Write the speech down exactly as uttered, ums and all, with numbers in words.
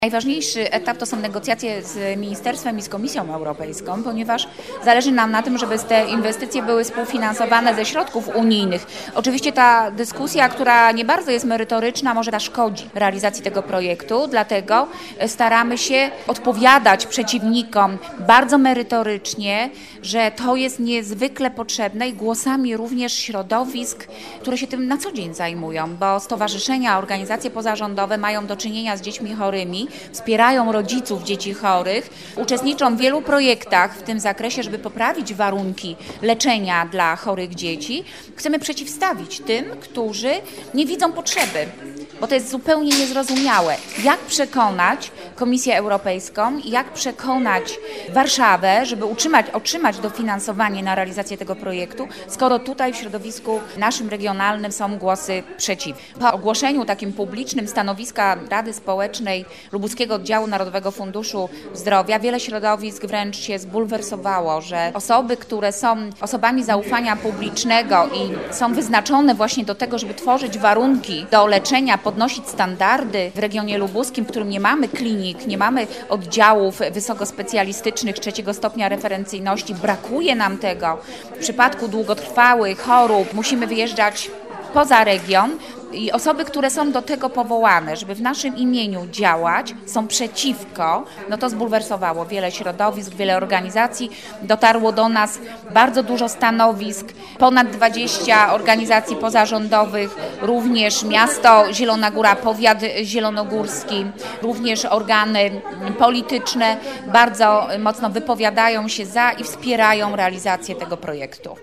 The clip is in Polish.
Najważniejszy etap to są negocjacje z Ministerstwem i z Komisją Europejską, ponieważ zależy nam na tym, żeby te inwestycje były współfinansowane ze środków unijnych. Oczywiście ta dyskusja, która nie bardzo jest merytoryczna, może zaszkodzi realizacji tego projektu, dlatego staramy się odpowiadać przeciwnikom bardzo merytorycznie, że to jest niezwykle potrzebne i głosami również środowisk, które się tym na co dzień zajmują, bo stowarzyszenia, organizacje pozarządowe mają do czynienia z dziećmi chorymi, wspierają rodziców dzieci chorych, uczestniczą w wielu projektach w tym zakresie, żeby poprawić warunki leczenia dla chorych dzieci. Chcemy przeciwstawić tym, którzy nie widzą potrzeby, bo to jest zupełnie niezrozumiałe. Jak przekonać Komisję Europejską, jak przekonać Warszawę, żeby utrzymać, otrzymać dofinansowanie na realizację tego projektu, skoro tutaj w środowisku naszym regionalnym są głosy przeciw. Po ogłoszeniu takim publicznym stanowiska Rady Społecznej Lubuskiego Oddziału Narodowego Funduszu Zdrowia wiele środowisk wręcz się zbulwersowało, że osoby, które są osobami zaufania publicznego i są wyznaczone właśnie do tego, żeby tworzyć warunki do leczenia, podnosić standardy w regionie lubuskim, w którym nie mamy klinik, nie mamy oddziałów wysokospecjalistycznych trzeciego stopnia referencyjności, brakuje nam tego. W przypadku długotrwałych chorób musimy wyjeżdżać poza region. I osoby, które są do tego powołane, żeby w naszym imieniu działać, są przeciwko, no to zbulwersowało wiele środowisk, wiele organizacji. Dotarło do nas bardzo dużo stanowisk, ponad dwadzieścia organizacji pozarządowych, również miasto Zielona Góra, powiat zielonogórski, również organy polityczne bardzo mocno wypowiadają się za i wspierają realizację tego projektu.